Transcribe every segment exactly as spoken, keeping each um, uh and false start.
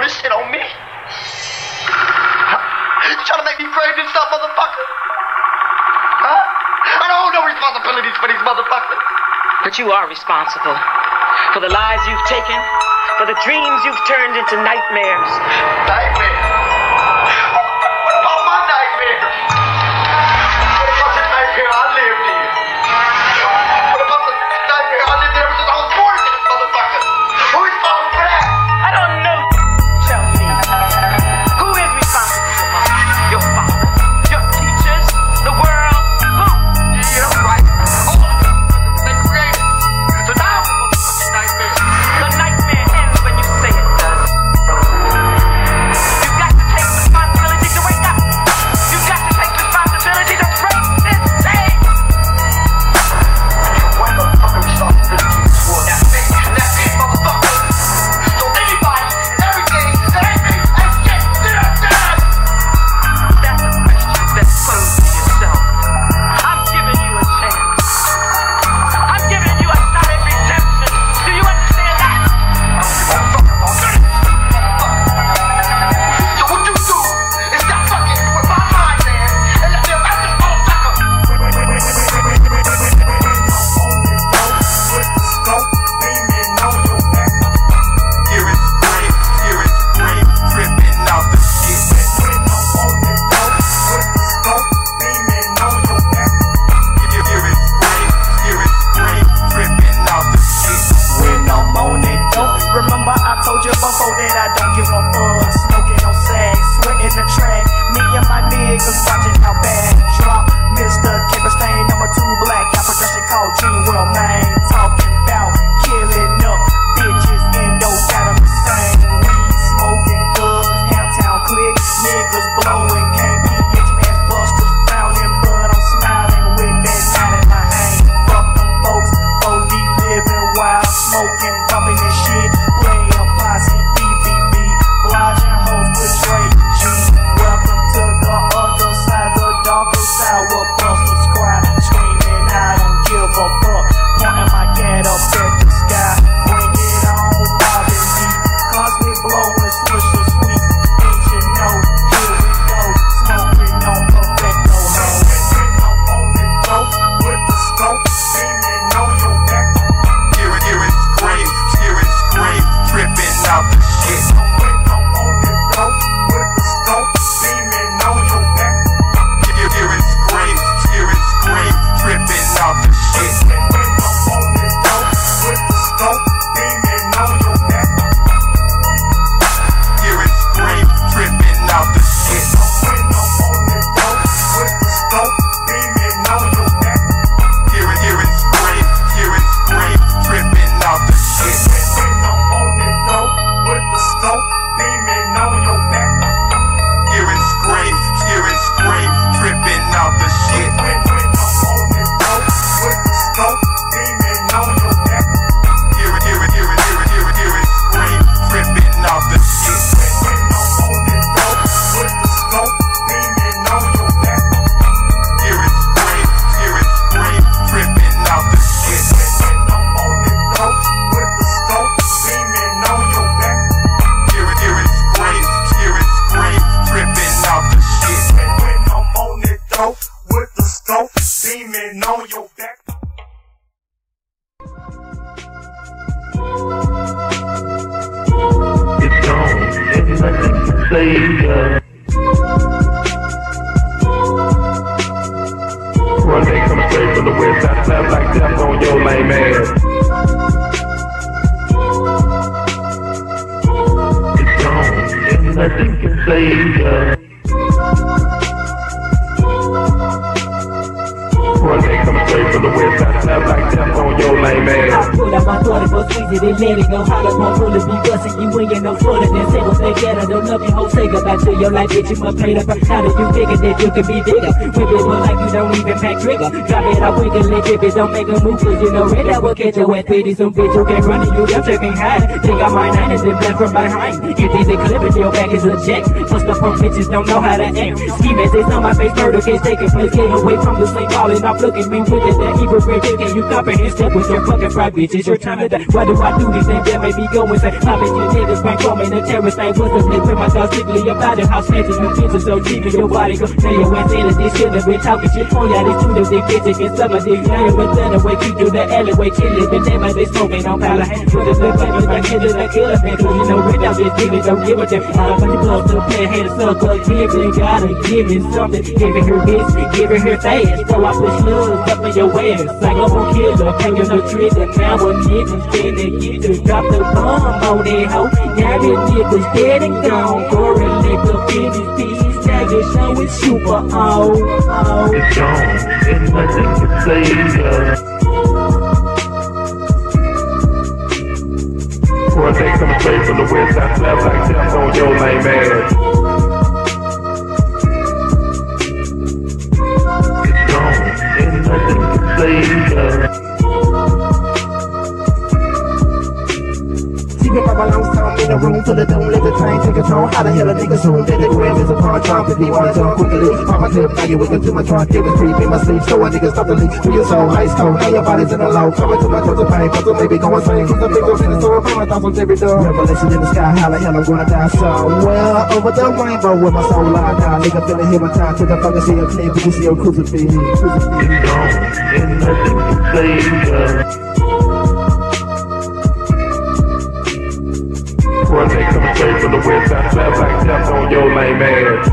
this shit on me? You trying to make me crave this stuff, motherfucker? Huh? I don't hold no responsibilities for these motherfuckers. But you are responsible for the lies you've taken, for the dreams you've turned into nightmares. Nightmares? What about my nightmares? What about the nightmare I lived in? What about the nightmare I lived in ever since I was born to this motherfucker? Who is responsible for that? I don't know. Tell me. Who is responsible for mine? Your father? Your teachers? The world? Who? Yeah, that's right. All of them. They created. So now I'm a motherfucking nightmare. The nightmare ends when you say it does. You've got to take responsibility to wake up. You've got to take responsibility to break this day. What the fuck are responsibility for? That's it. That's it, motherfucker. So anybody, everything that ain't me, ain't shit. Sit up, sit up. That's a question best posed to yourself. I'm giving you a chance. I'm giving you a shot at redemption. Do you understand that? Motherfucker, alternative. So what you do is stop fucking with my mind, man, and let me arrest this motherfucker. Hear it scream, hear it scream, tripping off the shit. Hear hear it scream, hear it scream, tripping off the shit. When I'm on it, don't remember I told you before that I don't give a fuck. Smoking on sags, sweating the track. Me and my niggas watching how bad it drop. Mister Kimberstein, number two black. Y'all production called Dream World, man. Talking about killing up bitches and no got 'em the same. Weed smoking thugs, downtown click. Niggas blowing, can't be itching ass busters. Frowning, but I'm smiling with that knot in my hand. Fuck them folks, O D living wild, smoking, bumping and shit. Playing posse, B B B, lodging hoes with Dre G. Welcome to the other side, the darker side where busters cry, screaming I don't give a fuck. Pointing my cat up at the sky, bring it on, Bobby B. Constantly blowing, swish so sweet. Ain't you know, here we go, smoking on perfecto hoe. With the scope, beaming on your back. Hear it, hear it scream, hear it scream, tripping off the shit. Hear, hear it scream, hear it scream, tripping off the shit. Hear it scream, tripping off the shit. Hear it, hear it scream, hear it scream, tripping off the shit. Hear it scream, hear it scream, tripping off the shit. Hear it, hear it, hear it, hear it, hear it, hear it scream, tripping off the shit. Hear it scream, hear it scream, tripping off the shit. Hear it, hear it scream, hear it scream, tripping off the shit. With the scope, beaming on your back. It's gone, and nothing to save ya. One day come straight from the west side, slap like death on your lame ass. It's gone, and nothing can save ya. One day come straight from the west side, slap like death on your lame ass. I pull out my forty-four squeeze it and let it go. Holler, my bullet be bustin', you ain't get no footer than say what's that better. Don't love you, hoe, say goodbye to your life, bitch, you must play the first. How did you figure that you can be bigger? Whip it look like you don't even pack trigger. Drop it, I wiggle it, dip it, don't make a move, cause you know red, that will catch your wet pity. Some bitch who can't run and you them tripping high. Think I might nine and then blend from behind. Get these a clip and your back is a check. Plus the punk bitches don't know how to act. Ski message on my face, murder case taking place. Get away from the same falling off, look at me with it, that evil red chicken. You comprehend, step with your fucking fry bitch, it's your time to die. Why do I do these things that make me go insane? How many niggas been forming a terrorist thing? What's the flip with my thoughts sickly about it? How snatches you bitches so deep in your body go. Now your ass in it, this shit have been talking shit. Oh yeah, these two them dick bitches get some of these. Now you been done away, keep you the alleyway, kill it. But damn, they smoking on pile of hands. With the flip like my killers like killer man. Cause you know right now this nigga don't give a damn. I'm bunch of gloves to the player, hand of suck up. Give it, gotta give it something. Give it her bitch, give it her fast. So I put slugs up in your ass. Like I'm a killer, hanging no tree. And now I'm getting spinning. You just drop the bomb on that hoe. Now this nigga's dead and gone. Correlate the finish piece. Now your show is super oh, oh. It's gone, and nothing can save ya. Or they come straight from the west side, slap like death on your lame ass. It's gone, and nothing can save ya. She been by my long time in the room full of doom, let the train take control. How the hell a nigga soon that the gram is a pawn trunk? If he wanna jump quickly, pop my clip, now you waking to my trunk. It was creep in my sleep, so a nigga stop the leak. Through your soul, ice cold, now your body's in the low. Coming to my throat of pain, cause I may be going insane. Cause the big old in the store, find my thoughts on every door. Revelation in the sky, how the hell I'm gonna die somewhere over the rainbow with my soul like now. Nigga feeling hit my time to the fucking see your clip, but you see your crucifix. It's gone, and nothing can save ya. Or they come straight from the west side, slap like death on your lame ass.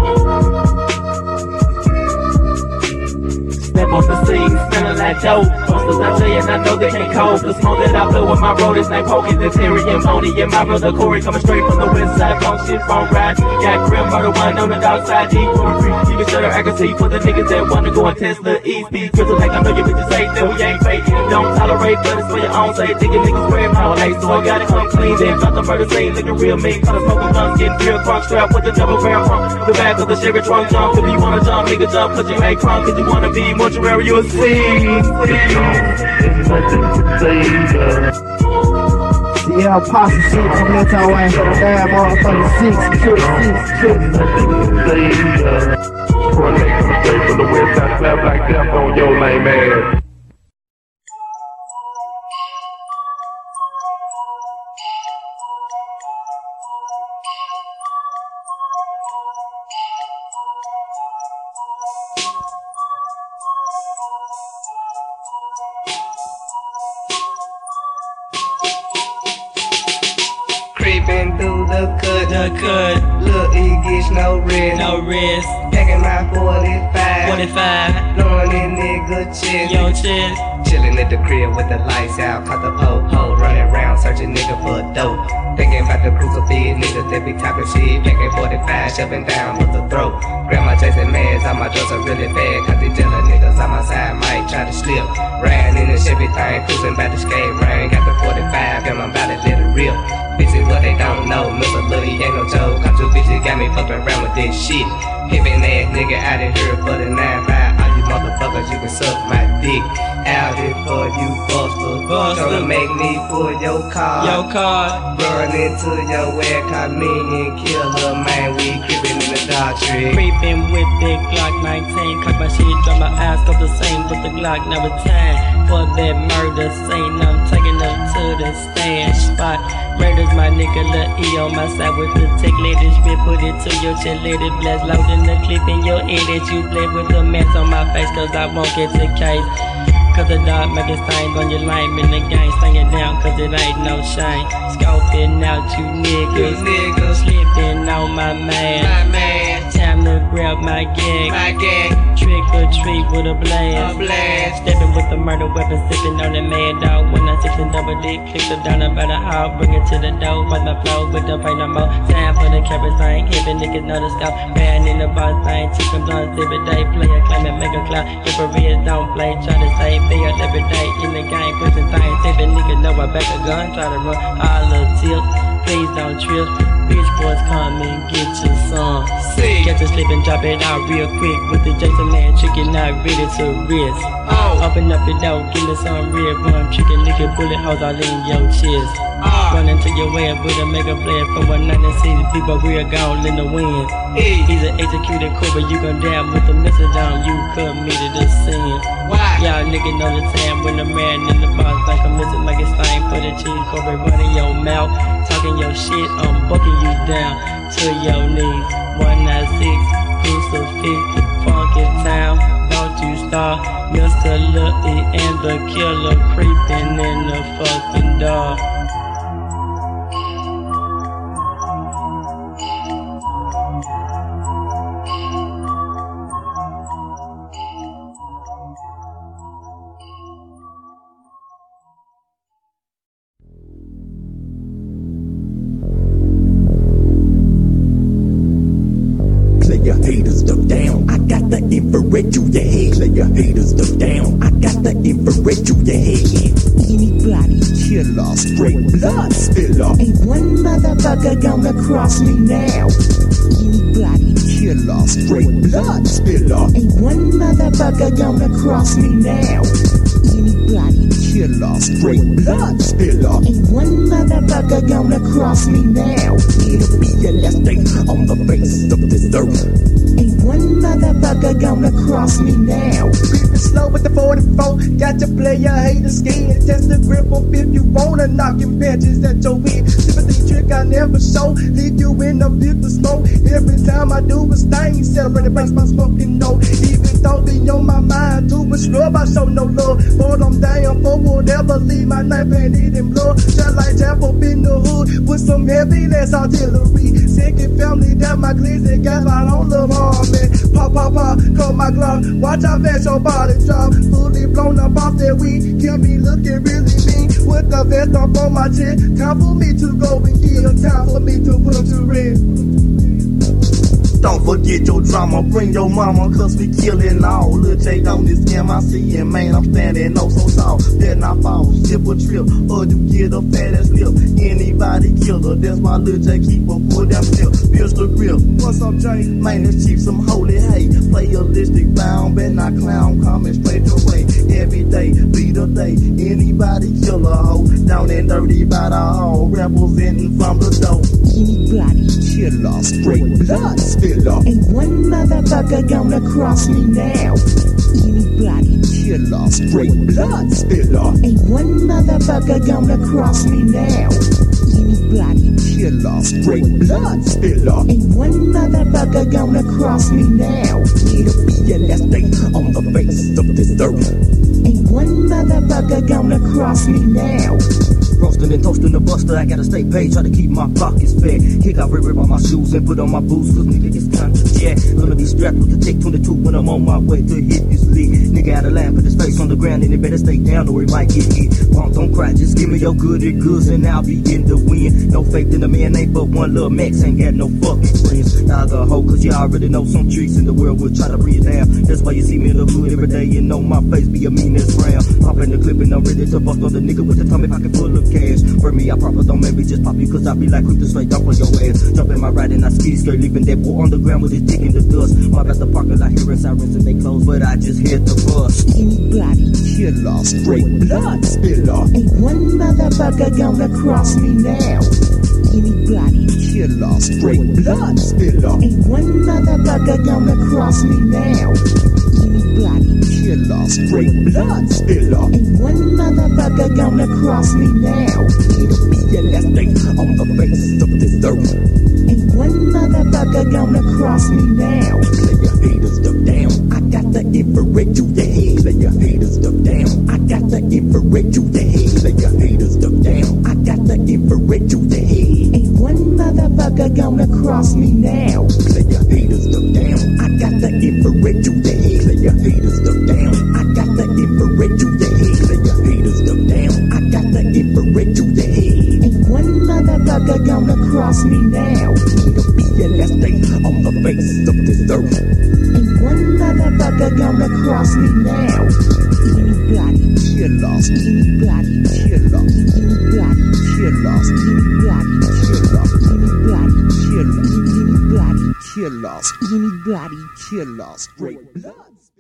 Step on the scene, smelling like dope. Busters I tell you, and I know they can't cope. The smoke that I blow with my road is named Pokey. The Terry and Moni and my brother Corey coming straight from the west side. Phone shit, phone ride. Got grim murder one on the dark side. Deep for free. You can shut her, I can see for the niggas that wanna go and test the East. These crystals like I know you bitches hate that we ain't fake. Don't tolerate, but it's for your own sake. Thinking niggas wear my hate, so I gotta come clean. Then drop the murder scene, looking real mean. Cause the smoking blunts, getting real crunk strap with the double barrel pump. The back of the Chevy trunk jump. If you wanna jump, nigga jump, cause you ain't crunk. Cause you wanna be mortuary, you'll see. It's gone, and nothing can save ya. See how posse shit from that time I ain't gonna die, motherfucking six, trick, six, trick. Nothing can save ya. Or they come straight from the west side, slap like death on your lame ass. Creeping through the cut, The cut, Lil' E gets no rest. no risk. Packing my forty-five, forty-five, blowing in nigga chest. yo chest. Chillin' at the crib with the lights out, caught the po-po, running around searching nigga for dope. Thinking about the crucifix, niggas that be talking shit, packing forty-five, shoving down with the throat. Grandma chasing meds, all my drugs are really bad, cause these jealous niggas on my side might try to slip. Ran in the Chevy thing, cruising by the skate ring, got the forty-five, and I'm about to let it rip. Bitches, what they don't know, Mister Louie ain't no joke, cause you bitches got me fucking around with this shit. Hippin' ass nigga out of here for the nine five, all you motherfuckers, you can suck my dick. Out here for you busters, Buster. tryna make me pull your car. Yo card, Run into your ass, call me and kill her, man. We creepin' in the dark tree. creeping with big Glock nineteen. Cock my shit, drop my ass off the same with the Glock. Now it's time for that murder scene. I'm taking them to the stand spot. Murders my nigga Lil' E on my side with the tech ladies. Been put it to your chin, let it blast. Loading the clip in your ear that you play with the mess on my face, cause I won't get the case. Cause the dog making stains on your lime in the game. Singing down cause it ain't no shame. Scoping out you niggas, niggas. slipping on my man. My man, Time to grab my gag. my gang, Trick or treat with a a blast. blast. Stepping with the murder weapon, sipping on the mad dog. When I six and double D, click the down about a hog, bring it to the door. Find the flow with the pain no more. Time for the camera thing, even niggas know the scout. Man in the boss thing, chick them blunts every day. Play a claim and make a clout. If a real don't play, try to save failed every day in the game, pushing things. If a nigga know I back a gun, try to run all the tilt. Please don't on trips. Bitch boys come and get your son. Catch a slip and drop it out real quick with the Jason man chicken not ready to risk. Oh. Open up your door, give me some red rum chicken, lick your bullet holes all in your chest. Oh. Run into your way with a mega blast from one ninety-six, people we're gone in the wind. Hey. He's an executed cobra, you gon' damn with the message on you committed a sin. Why? Y'all niggas know the time when the man in the box like a missing like a stain for the cheese cobra running your mouth, talking your shit, I'm bucking you down to your knees. one ninety-six, crucifix, funky town, don't you stop. Mister Lil E and the killer creeping in the fucking door. Your haters duck down, I got the infrared to your head. Play your haters duck down, I got the infrared to your head. Anybody killer, straight blood spiller. Ain't one motherfucker gonna cross me now. Anybody killer, straight blood spiller. Ain't one motherfucker gonna cross me now. Anybody killer, straight blood spiller. Ain't one motherfucker gonna cross me now. It'll be your last day on the face of this earth. Ain't one motherfucker gonna cross me now. Creeping slow with the forty-four, got your player hater skin. Test the grip up if you wanna, knocking benches at your head. Sympathy trick I never show, leave you in a bit of smoke. Every time I do a stain, celebrate breaks my smoking note. Even though they on my mind, to a scrub I show no love. But I'm down for whatever, leave my knife and eat in blood. Just like tap up in the hood with some heavy ass artillery. Second family that my glizzy got right on the army. Pop, pop, pop, cut my glove. Watch how fast your body drop. Fully blown up off that weed. Can't be looking really mean. With the vest up on my chest. Time for me to go and get. Time for me to put to rest. Don't forget your drama, bring your mama, cause we killin' all. Lil' J on this M I C, and man, I'm standing oh so tall. Then I fall, skip a trip, or you get a fat ass lip. Anybody killer, that's why Lil' J keep a full damn flip. Pierce the grip, what's up, J? Man, let's keep some holy hay. Playalistic bound, but not clown, coming straight your way. Every day, be the day. Anybody killer hoe, down and dirty by the hall, representing from the door. Anybody killer, straight blood spiller. Ain't one motherfucker gonna cross me now. Anybody killer, straight blood spiller. Ain't one motherfucker gonna cross me now. Anybody killer, straight blood spiller. Ain't one motherfucker gonna cross me now. It'll be your last day on the face of this earth. Ain't one motherfucker gonna cross me now. Roasting and toasting the buster, I gotta stay paid, try to keep my pockets fed. Kick out, rip, rip on my shoes and put on my boots, cause nigga it's time to jet. Gonna be strapped with the Tech twenty-two when I'm on my way to hit this league. Nigga out of line, put his face on the ground and it better stay down or it might get hit. Punk, don't cry, just give me your goody goods and I'll be in the wind. No faith in a man, ain't but one little Max, ain't got no fucking friends. Now the hoe, cause you already know some tricks in the world will try to bring it down. That's why you see me in the hood every day and know my face be a meanest frown. Popping the clip and I'm ready to bust on the nigga with the tummy pocket full of cash. For me, I proper don't maybe just pop you, cause I be like quick to straight off on your ass. Jump in my ride and I ski skirt, leaving that boy on the ground with his dick in the dust. My best the parking lot hearing sirens and they close, but I just hit the bus. Anybody killer, straight blood spiller. Ain't one motherfucker gonna cross me now. Anybody killer, straight blood spiller. Ain't one motherfucker gonna cross me now. Anybody killer, straight blood spiller. Ain't one motherfucker gonna cross me now. It'll be your last day on the face of this earth. Ain't one motherfucker gonna cross me now. Play your haters duck down, I got the infrared to the head. Play your haters duck down, I got the infrared to the head. Play your haters duck down, I got the infrared to the head. Ain't one motherfucker gonna cross me now. Play your haters duck down, I got the infrared to the head. Play your haters duck down, I got the infrared to the head. Play your haters duck down, I got the infrared to the head. Ain't one motherfucker gonna cross me now. It'll be your last day on the face of this earth. Ain't one motherfucker gonna cross me now. Anybody killer, anybody killer, anybody killer, anybody killer. killers, anybody killers, straight blood.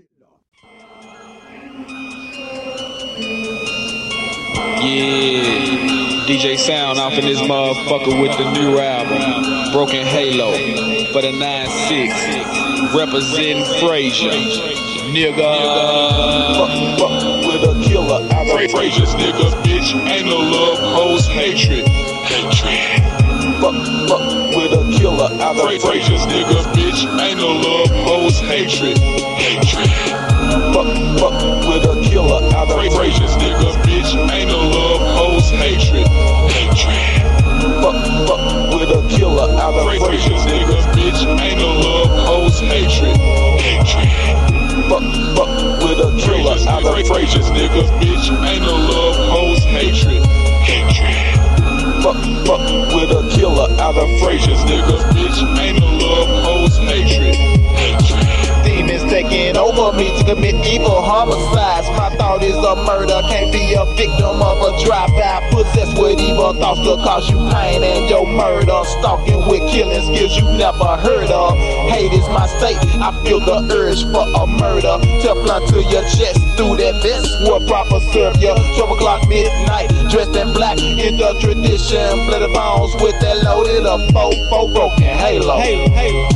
Yeah, D J Sound off in this motherfucker with the new album, Broken Halo, for the nine six, representing Frazier, nigga. Fuck, fuck with a killer, I Fra- Frazier's nigga, bitch, ain't no love, hoes, hatred, hatred. Fuck, fuck with a killer, I Fra- Frazier's nigga, bitch, ain't no love, hoes, hatred, hatred. Fuck, fuck with a killer, I Fra- Frazier's nigga, bitch, ain't no love, hoes, hatred, hatred. Fuck, fuck with a killer, I Fra- Frazier's nigga, bitch, ain't no love, hoes, hatred, hatred. Fuck, fuck with a killer, I Fra- Frazier's nigga, bitch, ain't no love, hoes, hatred, hatred. Fuck, fuck with a killer, I Frazier's nigga, bitch, ain't no love, hoes, hatred, hatred. Demons taking over me to commit evil homicides. My thought is a murder, can't be a victim of a drive-by. Possessed with evil thoughts to cause you pain and your murder. Stalking with killing skills you never heard of. Hate is my state, I feel the urge for a murder. Teflon to your chest through that vest will proper serve you. twelve o'clock midnight, dressed in black in the tradition. Bloody bones with that loaded up four four broken halo. Halo, halo.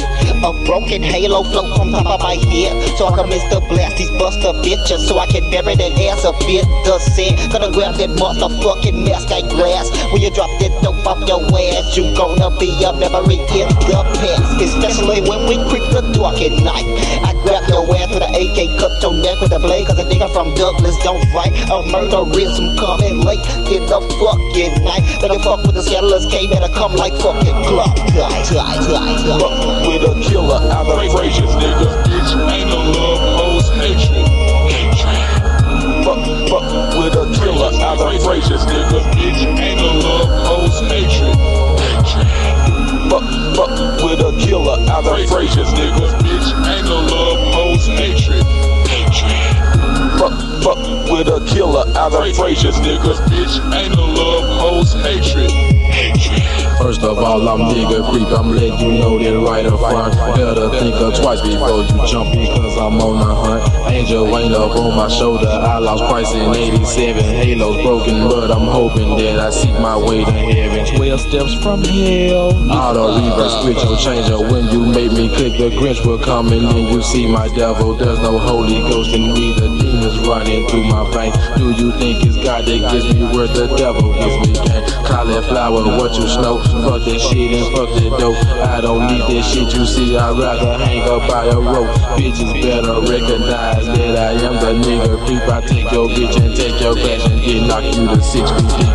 A broken halo float from top of my head, so I can miss the blast these buster bitches, so I can bury that ass a bit. The sin, gonna grab that motherfucking mask I grass. When you drop that dope off your ass, you gonna be a memory in the past. Especially when we creep the dark at night. I grab your ass with an A K, cut your neck with a blade, cause a nigga from Douglas don't fight. A murderism coming late in the fucking night. Let me fuck with the settlers, came and I come like fucking clock. Tie, tie, tie, tie. With a killer, I Frazier's nigga, bitch, ain't no love, hoes, hatred, hatred. Fuck, fuck with a killer, I Frazier's nigga, bitch, ain't no love, hoes, hatred, hatred. Fuck, fuck with a killer, I Frazier's nigga, bitch, ain't no love, hoes, hatred, hatred. Fuck, fuck with a killer, I Frazier's nigga, bitch, ain't no love, hoes, hatred, hatred. First of all, I'm nigga creep, I'm letting you know that right up front. Better think of twice before you jump because I'm on the hunt. Angel ain't up on my shoulder, I lost price in eighty-seven. Halo's broken, but I'm hoping that I seek my way to heaven. Twelve steps from hell. Auto reverse switch or changer. When you make me click, the Grinch will come and then you see my devil. There's no Holy Ghost in me, the demons running through my veins. Do you think it's God that gives me worth? The devil gives me gain. Cauliflower, what you snow? Fuck that shit and fuck that dope. I don't need that shit you see, I'd rather hang up by a rope. Bitches better recognize that I am the nigga creep. I take your bitch and take your cash and get knocked you to six feet.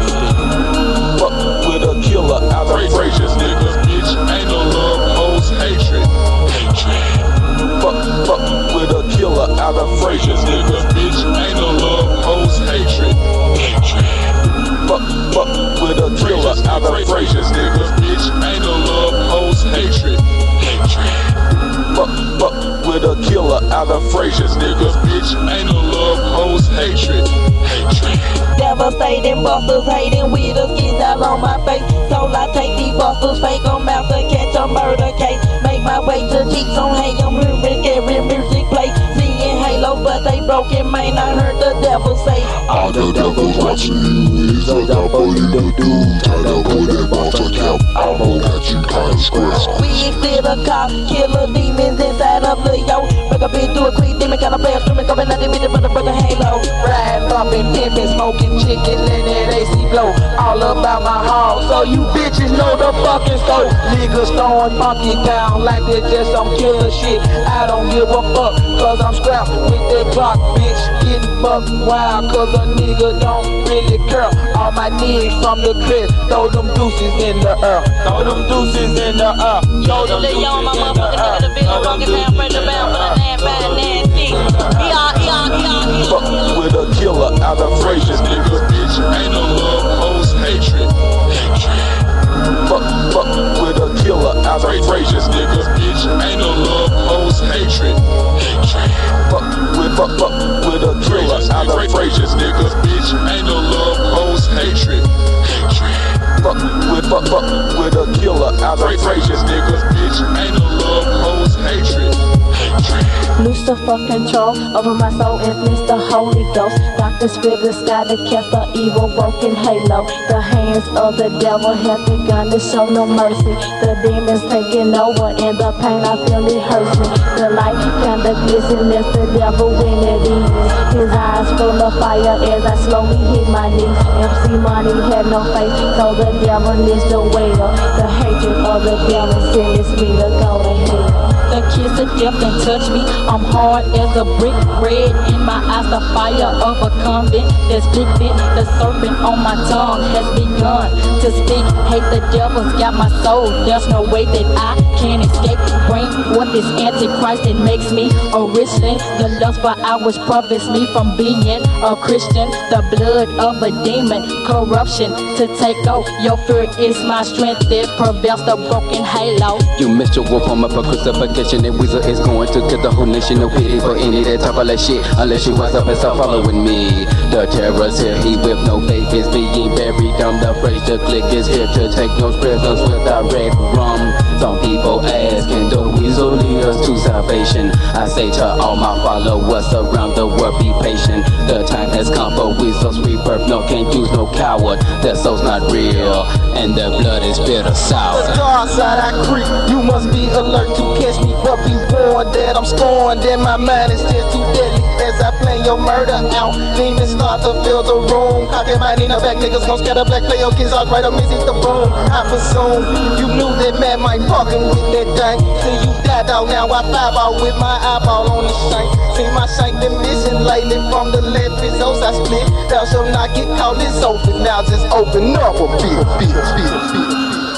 Fuck with a killer, I Frazier's nigga, bitch, ain't no love, hoes, hatred, hatred. Fuck, fuck with a killer, I Frazier's nigga, bitch, ain't no love, hoes, hatred, hatred. Fuck, fuck with a killer, I Frazier's nigga, bitch, ain't no love, hoes, hatred, hatred. Fuck, fuck with a killer, I Frazier's nigga, bitch, ain't no love, hoes, hatred, hatred. Devastating busters hating with the skins out on my face. So I take these busters, fake them out to catch a murder case. Make my way to Cheeks on Hey, I'm hearing every music play. Seeing Halo, but they broken, man, I heard the devil say. All the devil's watching you, it's a devil you to do. Try to put that monster cap, I'm on that you can't square. We still a cop, killer demons inside of Leo. Break up into a creep, demon kind of player, screaming, coming out the middle for the brother Halo. Ride, bumping, pimping, smoking, chicken, letting that A C blow. All about my hog, so you bitches know the fucking scope. Niggas throwing monkey down like they just some killer shit. I don't give a fuck, cause I'm scrapped with that clock, bitch. Getting buck wild, cause a nigga don't really care. All my niggas from the crib, throw them deuces in the air. Throw them deuces in the air. Throw them deuces in the air. Fuck with a killer, I Frazier's nigga, bitch, ain't no love, hoes, hatred, hatred. Fuck, fuck with a killer, I Frazier's nigga, bitch, ain't no love, hoes, hatred, hatred. Fuck with, fuck, fuck with a killer, I Frazier's nigga, bitch, ain't no love, hoes, hatred, hatred. Fuck with, fuck, fuck with a killer out of Frazier, nigga. Bitch, ain't no love, hoes, hatred. Lucifer control over my soul, influence the Holy Ghost. Doctor Spirit, the sky to cast the evil broken halo. The hands of the devil have begun to show no mercy. The demons taking over and the pain I feel it hurts me. The light kinda glistens, the devil when it is. His eyes full of fire as I slowly hit my knees. M C Money had no faith, so the devil is the whale. The hatred of the devil sends me to go to hell. The kiss of death can touch me. I'm hard as a brick, red in my eyes, the fire of a convent that's bit. The serpent on my tongue has begun to speak. Hate the devil's got my soul. There's no way that I can escape. Bring forth this antichrist that makes me a Richland. The lust for hours prevents me from being a Christian. The blood of a demon, corruption to take over. Your fear is my strength that prevails the broken halo. You missed your wolf on my crucifixion. And Weasel is going to get the whole nation. No pity for any that talk all that shit, unless you wise up and start following me. The terror's here, he with no faith is being buried. I'm the phrase, the click is here to take no prisoners without red rum. Some people ask, can the Weasel lead us to salvation? I say to all my followers around the world, be patient. The time has come for Weasel's rebirth. No, can't use no coward. Their soul's not real, and their blood is bitter sour. The dark side I creep, you must be alert to catch me. But be warned that I'm scorned, that my mind is still too deadly as I plan your murder out. Demons start to fill the room. How can my Nina back niggas gon' scatter black, play your kids out right up, miss the boom. I presume you knew that man might fucking with that thing till you died out. Now I five out with my eyeball on the shank. See my shank been missing lately from the left episodes I split. Thou shall not get caught, it's open. Now just open up a bit, bit, bit, bit.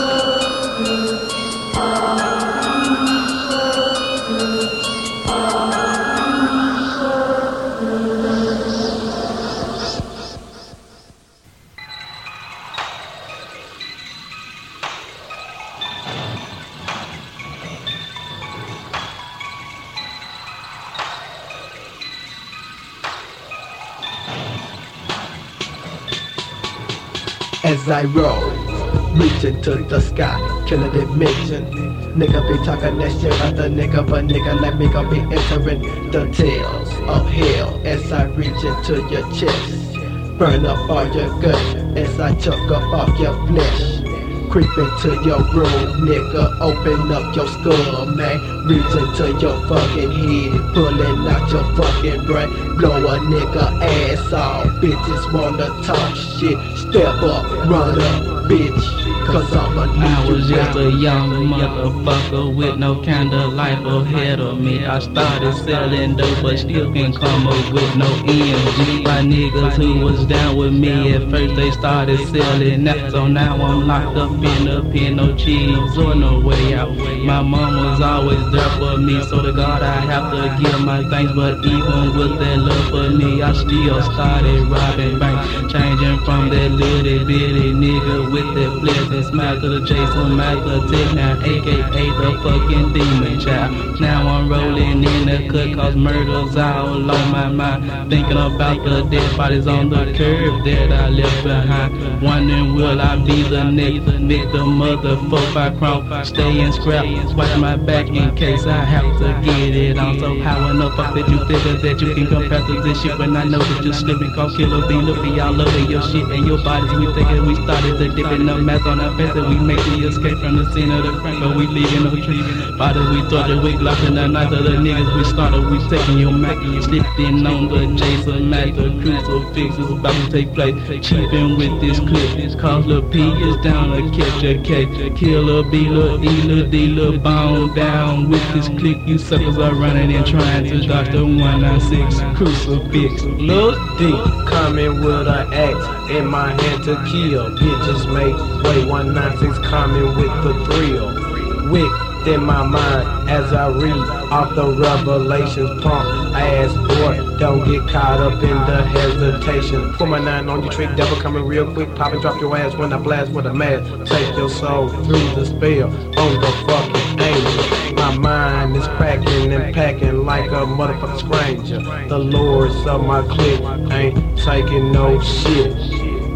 As I roll, reaching to the sky, killing dimension. Nigga be talking that shit about the nigga, but nigga let me go be entering the tales of hell. As I reach into your chest, burn up all your guts as I choke up off your flesh. Creep into your room, nigga, open up your skull, man. Reach into your fucking head, pulling out your fucking brain. Blow a nigga ass off, bitches wanna talk shit. Step up, run up, bitch. Cause I'm a I was just a young motherfucker with no kind of life ahead of me. I started selling dope but still can't come up with no end. My niggas who was down with me at first they started selling that. So now I'm locked up in a pen, no cheese or no way out. My mom was always there for me, so to God I have to give my thanks. But even with that love for me, I still started robbing banks. Changing from that little bitty nigga with that flesh and smile to the Jason Master Tech now, aka the fucking demon child. Now I'm rolling in the cut cause murder's all on my mind. Thinking about the dead bodies on the curb that I left behind. Wondering will I be the next victim of the four five crowd. Staying scrapped, watch my back in case I have to get it on. So how in the fuck that you figure that you can compare to this shit when I know that you're slipping? Cause Killer Bean, look at y'all over your shit and your bodies. We thinking we started to dip in the mess on our face and we make the escape from the scene of the crime, but we leaving no trace. Bodies we thought that we lost in the night of the niggas we started, we taking your Mac, slipping on the Jason Mac, the crucifix is about to take place. Cheaping with this clip, cause Lil P is down to catch a cake. Killer B, Lil E, Lil D, Lil Bone down with this click. You suckers are running and trying to dodge the one nine six crucifix. Lil D coming with an axe in my hand to kill. Bitches make way, one nine six coming with the thrill. Wick in my mind as I read off the revelations. Pump ass boy, don't get caught up in the hesitation. Put my nine on your trick, devil coming real quick. Pop and drop your ass when I blast with a mask. Take your soul through the spell on the fucking angel. My mind is cracking and packing like a motherfucking stranger. The lords of my clique ain't taking no shit.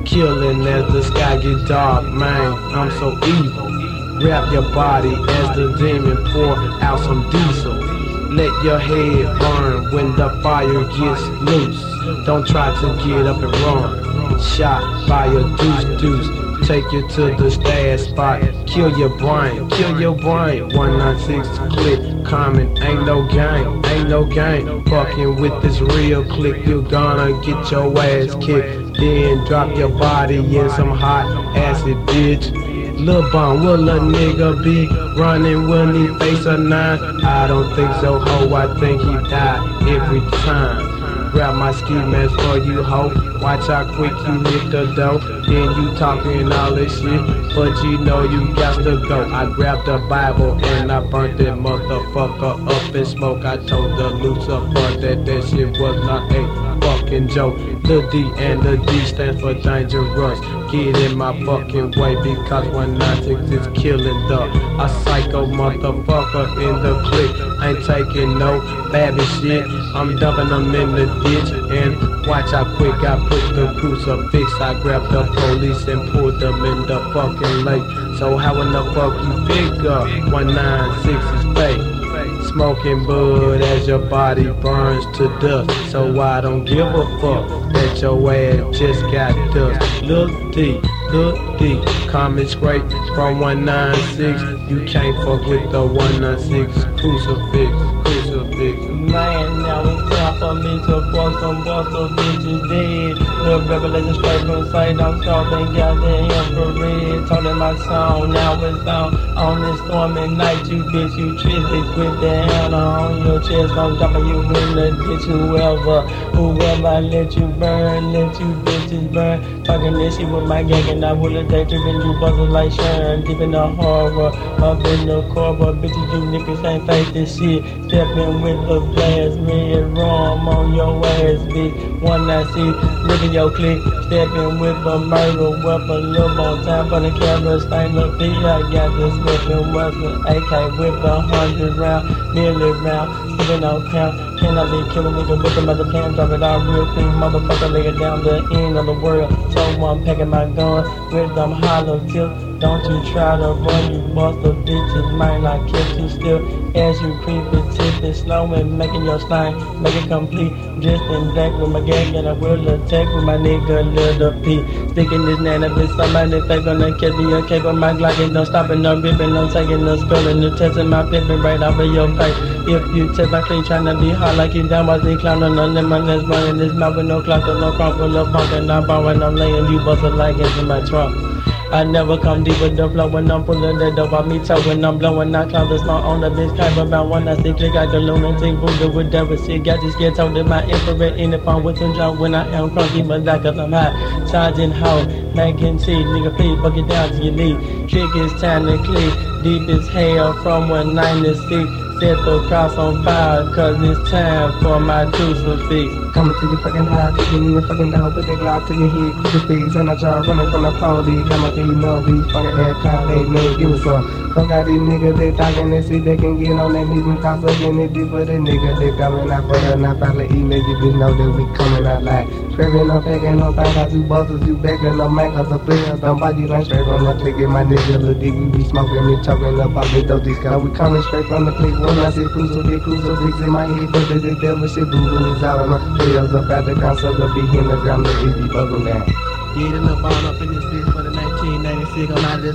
killing as the sky get dark, man. I'm so evil. Wrap your body as the demon pour out some diesel. Let your head burn when the fire gets loose. Don't try to get up and run. Shot by a deuce deuce. Take you to the stash spot. Kill your brain, kill your brain. one ninety-six click, common, ain't no game, ain't no game. Fucking with this real click, you gonna get your ass kicked. Then drop your body in some hot acid, bitch. Lil Bum, will a nigga be running when he face a nine? I don't think so, ho, I think he die every time. Grab my ski mask for you, ho. Watch how quick you hit the dough. Then you talking all this shit, but you know you got to go. I grabbed the Bible and I burnt that motherfucker up in smoke. I told the Lucifer that that shit was not a fucking joke. The D and the D stands for dangerous. Get in my fucking way because one ninety-six is killing the a psycho motherfucker in the clique. Ain't taking no baby shit. I'm dumping them in the ditch and watch how quick I put the crucifix. I grabbed the police and pulled them in the fucking lake. So how in the fuck you figure one ninety-six is fake? Smoking bud as your body burns to dust. So I don't give a fuck that your ass just got dust. Look deep, look deep, coming straight from one ninety-six. You can't fuck with the one ninety-six crucifix, crucifix. Man, now it's time for me to fuck some bustle bitches dead. The revelation straight from sight, I'm talking goddamn infrared. Told in my song, now it's on. On this stormy night, you bitch, you twisted with the hand on your chest. I'm dropping you in the ditch, whoever, whoever let you burn, let you bitches burn. Fucking this shit with my gang and I will attack you when you buzzing like Sharon. Deep in the horror, up in the core, but bitches, you niggas ain't face this shit. Stepping with the glass, red rum on your ass, bitch. One I see, look at your click. Stepping with a murder weapon, little more time for the camera. Stainless feet, I got this weapon, weapon. A K with a hundred round, nearly round, sitting on pound. Can I be killing nigga with the mother plan? Drop it out real quick, motherfucker, lay it down the end of the world. So I'm packing my gun with them hollow tips. Don't you try to run, you bust the bitches, might not catch you still. As you creep it, tip it slow and making your slime, make it complete. Just in back with my gang and I will attack with my nigga Lil P. Sticking this nana bitch, somebody fake gonna catch me a cake on my Glock and don't stop it, no ripping, no taking no spilling, no testing my pippin' right off of your face. If you take my clean, tryna be hard like you down, while they clowning on them, my next running this mouth with no clock or no crumple, no funk, and I'm borrowing, I'm laying you bustin' like into my trunk. I never come deep with the flow when I'm pulling the dope out me toe when I'm blowing out clouds. It's not on the bitch type about one I see click out the lunatic voodoo with devil shit. Got this get told in my infrared in the phone with some drunk when I am crunky but like cause I'm high. Sergeant Ho, mac and cheese, nigga please buck it down to your knee. Trick is time to click, deep as hell from one ninety-six. Set the cross on fire, cause it's time for my crucifix. Coming to your fucking house, kicking in your fucking dog, put that Glock to your head, crucifix, and I try running from the police. Got my thing, you know, these fucking ass cops, they know, give us some. Fuck out these niggas, they talking, they see they can get on that knees and cops up in it, for the niggas, they coming out for the night, probably email you, bitch, know that we coming out like. Scraping no packing, no thing, got two busters, you begging, no man, cause the players don't body like straight from the click, and my nigga, little dick, we be smoking and choking up, I be those these guys, we coming straight from the click, when I see crucifix. Big crucifix in my head, but the devil shit boo-boo is out of my tails up at the concert, the big in the ground, the easy buckle down. Yeah, this little ball up in this bitch for the nineteen ninety-six, I'm out of this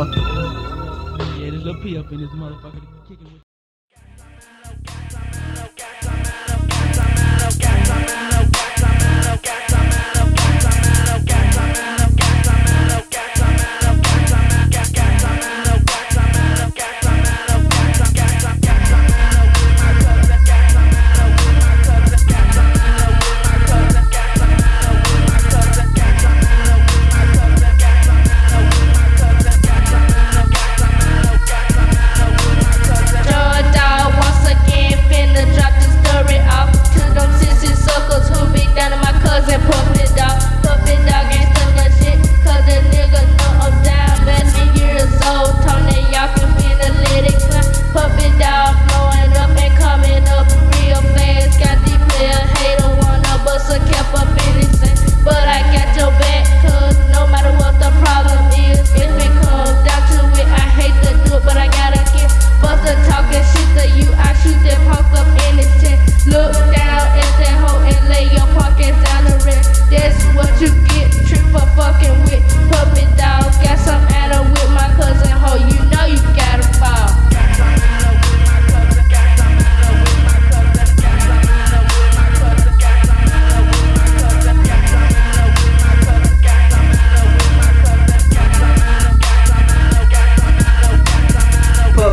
motherfucker. Yeah, this little P up in this motherfucker. Kicking with Just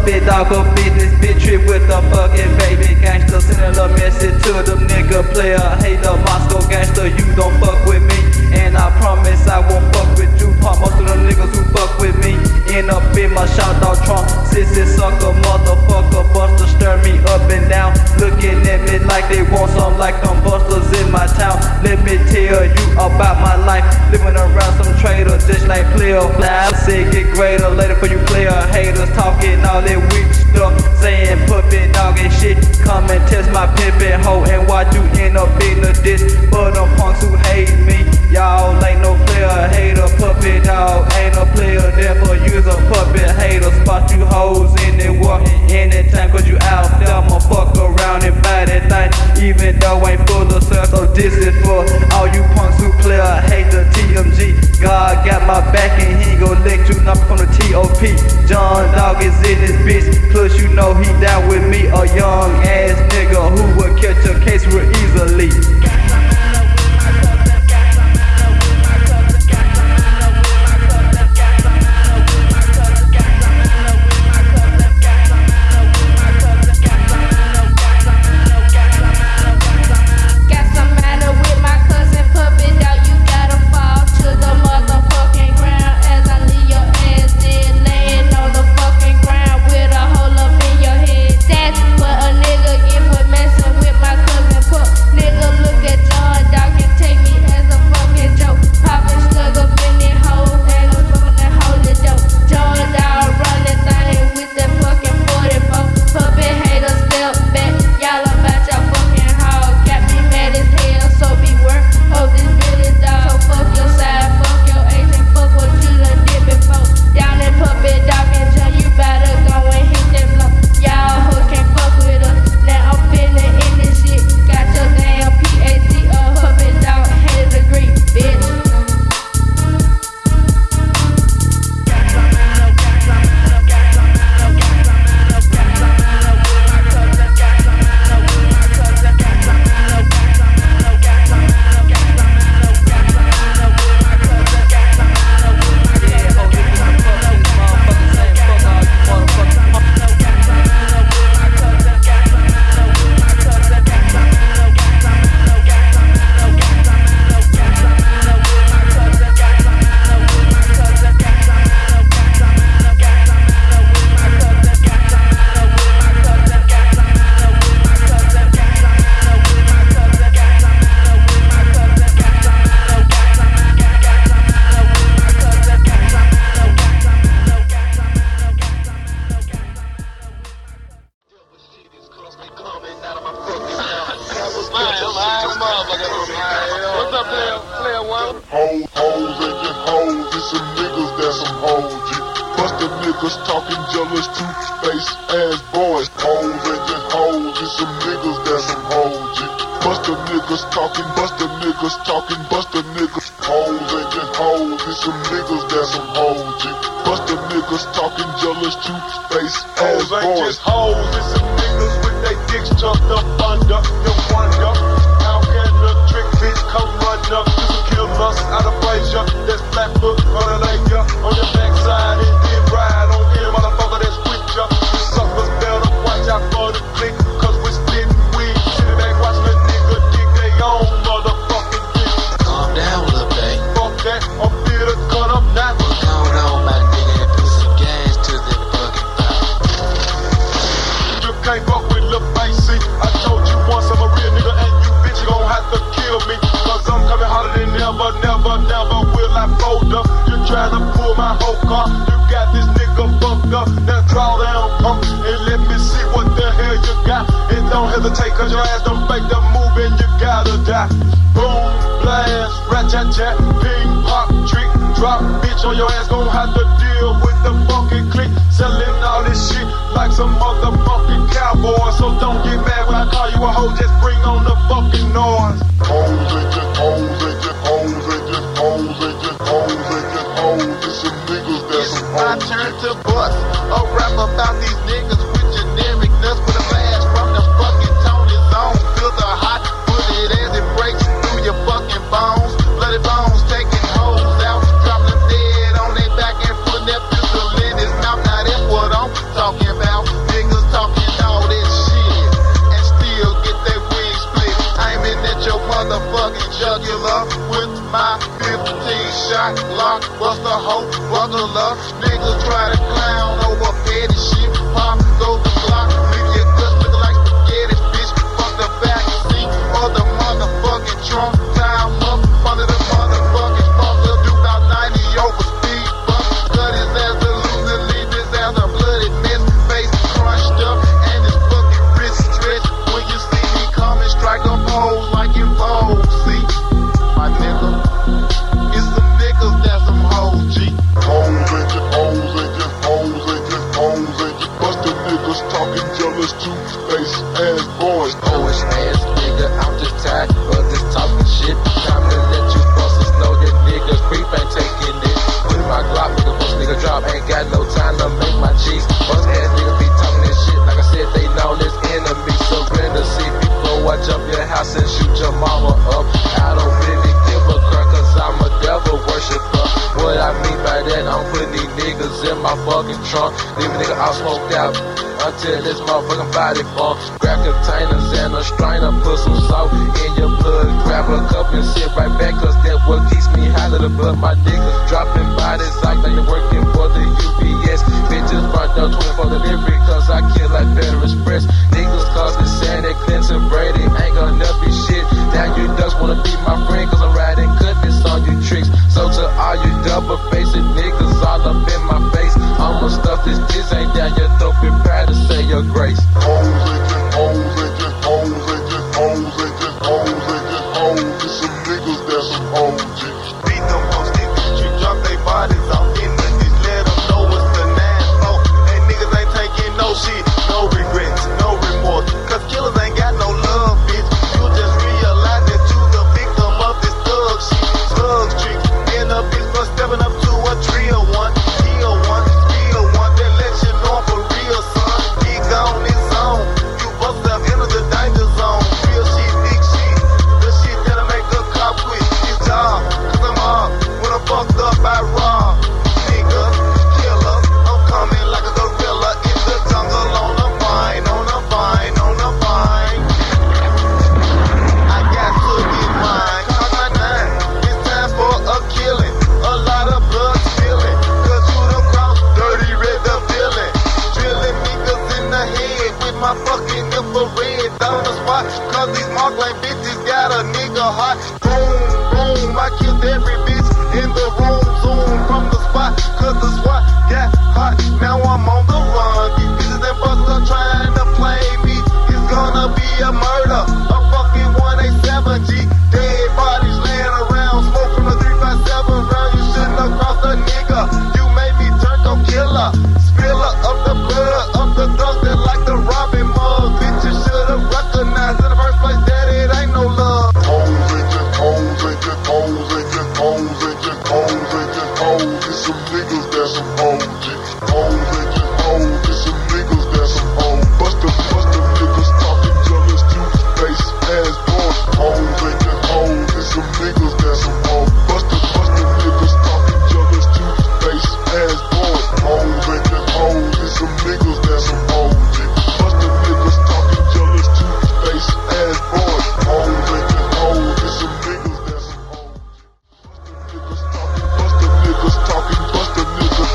puppet dog up business, bitch trip with the fucking baby gangster. Sending a message to them nigga player, hey the Moscow gangster, you don't fuck with me. And I promise I won't fuck with you. Pop most of them niggas who fuck with me end up in my shot dog trunk. Sissy sucker, motherfucker, buster stir me up and down, looking at me like they want some, like them busters in my town. Let me tell you about my life, living around some trader, just like player fly. I say get greater later for you player haters, talking all that weak stuff, saying puppet dog and shit. Come and test my pimpin' hoe and watch you end up in the ditch. For them punks who hate me, y'all ain't no player hater. Puppet dog ain't no player, therefore you's a puppet hater. Spot you hoes in the war anytime, cause you out there, I'ma fuck around and buy that thing, even though I ain't full of stuff. So this is for all you punks who play or hate the T M G. God got my back and he gon' let you know from the T O P. John Dog is in this bitch, plus you know he down with me, a young ass nigga who will catch a case real easily. Talking about in my fucking trunk. Leave a nigga all smoked out until this motherfucking body funk. Grab containers and a strainer, put some salt in your blood. Grab a cup and sit right back, cause that's what keeps me high to the blood. My niggas dropping bodies like they working for the U P S. Bitches burnt up twenty-four delivery, cause I kill like Better Express. Niggas cause me saying that Clinton Brady ain't gonna never be shit. Now you ducks wanna be my friend, cause I'm riding goodness on you tricks. So to all you double facing niggas all up in my face, I'ma stuff this diss ain't down your throat, be proud to say your grace. Hoes and just hoes and just hoes and just hoes and just hoes and just hoes. There's some niggas that's some hoes. Beat them folks, they you drop they bodies off in the ditch, let them know what's the nine for. And niggas ain't taking no shit, no regrets, no remorse, cause killers ain't got no love, bitch. You just realize that you the victim of this thug shit, thug street. And a bitch for stepping up to a trio one, kill one, steal one, that let you know for real, son. Geek on its own, you bust up into the danger zone. Real shit, big shit, the shit that'll make a cop quit his job. Cause I'm up when I'm fucked up by Rob. Niggas, killers, I'm coming like a gorilla in the jungle on a vine, on a vine, on a vine. I got to get mine, cause my nine, it's time for a killing. A lot of blood spilling, cause you done crossed dirty red the villain. Drilling niggas in the head with my fucking infrared on the spot. Cause these mark like bitches got a nigga hot. Boom, boom, I killed every bitch in the room. Zoom from the spot, cause the SWAT got hot. Now I'm on the run. These bitches and busts are trying to play me. It's gonna be a murder, a fucking one eighty-seven G. Dead bodies laying around, smoke from the three five seven round. You shouldn't have crossed a nigga. You made me turn to killer, spiller of the blood of the thugs that like the robbing mug. Bitch, you should have recognized in the first place that it ain't no love. Hoes and just hoes and just hoes and just hoes and just hoes and just hoes. There's some niggas that's some hoes. Hoes and just hoes. There's some niggas that's some hoes. Busta, busta niggas talking jealous two-face ass boys. Hoes and just hoes. There's some niggas that's some hoes. Busta, busta niggas talking jealous two-face ass boys. Hoes and just hoes. There's some niggas that's some hoes. Busta niggas talking jealous two-face ass boys. Hoes and just hoes. There's some niggas that's some hoes. Busta niggas talking, busta niggas.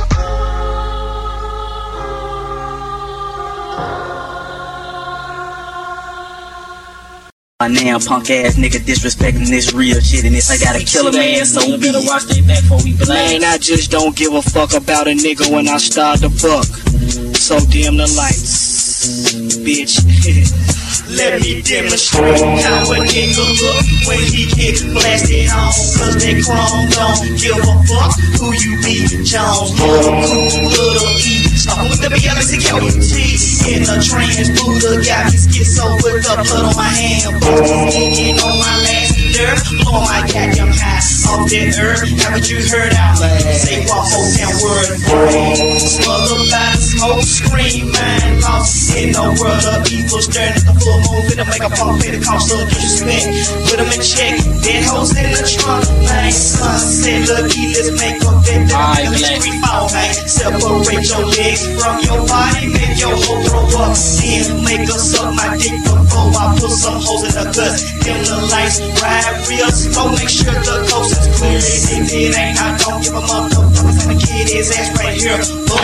My damn punk ass nigga disrespecting this real shit, and this I gotta kill a man, so you better watch their back before we blame. Man, I just don't give a fuck about a nigga when I start to fuck. So dim the lights, bitch. Let me demonstrate how a nigga look when he get blasted on. Cause that chrome don't give a fuck who you be. Jones, little cool, little E. Starting with the B L S and K T. In the trans Buddha, got me schizo with the blood on my hand. Sticking on my last nerve, blowing my goddamn high off that earth. Haven't you heard out loud? Say what whole damn word brain. Smothered by the smoke, scream, mind lost in the world of evil. Staring at the full moon, finna make a pump, pay the cost of disrespect. Put them in check, dead hoes in the trunk. Night sunset, lucky, let's make a bet. Then I'm gonna street fall, man. Separate your legs from your body, make your whole throw up. Then make us suck my dick before I put some holes in the guts. Dim the lights, ride real slow, make sure the coast is clear. If it ain't, I don't give a motherfucker. I'm a kid, his ass right here. Boom.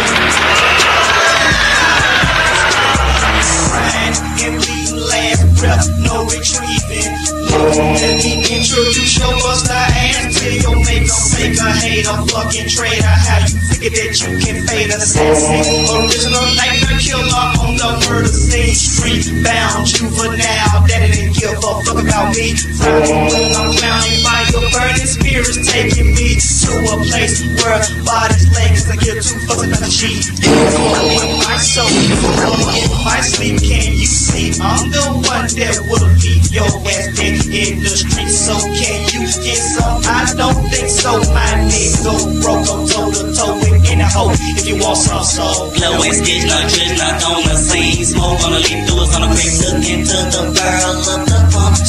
And bleeding last breath, no retrieving. Let me introduce your buster ass till your make a fake a hate a fucking traitor. How you figure that you can fade an assassin? Original nightmare killer on the murder scene. Street bound juvenile that didn't give a fuck about me. I'm clowning by your burning spirits, taking me to a place where bodies lay, cause I give two fucks about the cheat. In my soul, in my sleep, can you see? I'm the one that will leave your ass dead in the street. So can you get some? I don't think so. My nigga broke up toe to toe with in a hole. If you want some soul, Low and sketch, no judge, not on the scene. Smoke on the leaf, do us on the creek. Look into the barrel of the pump.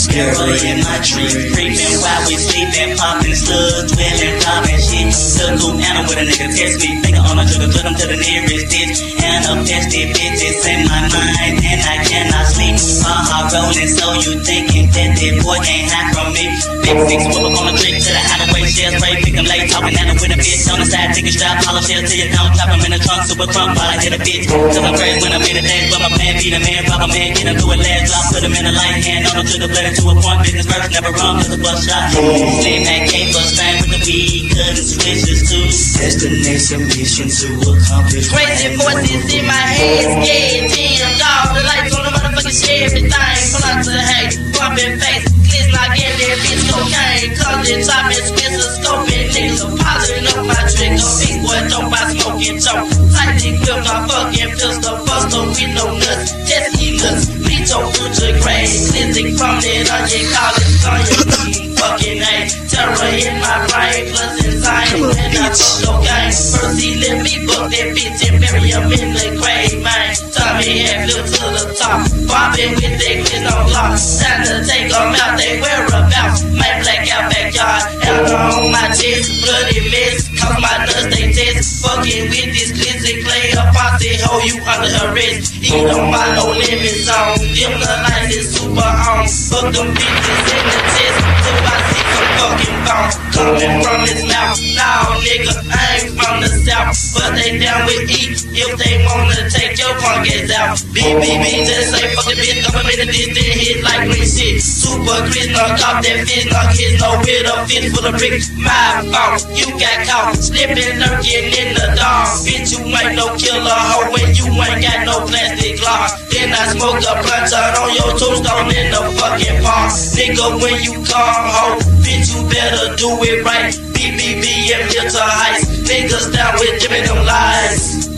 Scare her in my dream, creeping while we sleeping, popping slugs, dwelling, popping shit. Little cool animal with a nigga test me, finger on the trigger, put him to the nearest ditch. And a pesty bitch is in my mind, and I cannot sleep. My heart rolling, so you thinking that that boy can't hide from me. Big six, whip up on the trick to the hideaway, shell spray, pick him late, talking at him with a bitch on the side, take a strap, hollow shell till you don't drop him in the trunk, super crump while I hit a bitch. Cause I'm crazy when I'm in the dance, but my plan be the man, rob a man, get him to a last drop, put him in a light hand, on him to the blood into a point, business first, never wrong, cause a bus shot. Slim that came for strain with the weed, couldn't switch us to destination, mission to accomplish. Crazy voices in my head, scared, damn dog, the lights on the motherfucking shit, everything, from out to the hate, bumping face, glitz like in there, bitch cocaine, color, chopping, Spencer, scoping, niggas are piling up my trigger, big boy, don't buy smoking, choke, tightly grip my fucking pistol, buster with no nuts, just eat nuts, bleach your future grade, cleansing from it, onion, college, onion, fucking A, terror in my brain, plus anxiety, and I fuck no game, first he let me book that bitch and bury him in the grave, man, Tommy head flew to the top, bobbing with that glitz on lock, time to take them out, they whereabouts, man, black out backyard, hell on my chest, bloody mess, cause my nuts they test, fucking with this glitzy clay, a posse, hold you under arrest, eat on my low limit zone, dim the lights is super on, fuck them bitches in the chest, till I see some fucking bone, coming from his mouth, nah nigga, I ain't from the south, but they down with E, if they wanna take your punk ass out, B B B, just say fuck the bitch, come in the ditch, then hit like green shit, super grit, knock off that fish, knock his no with a fish full of bricks, my fault, you got caught, slipping, lurking in the dark, bitch you ain't no killer hoe, when you ain't got no plastic glass, then I smoke a blunt on your tombstone in the fucking park, nigga when you come home, bitch you better do it right, B B B and mental heist, niggas down with giving them lies.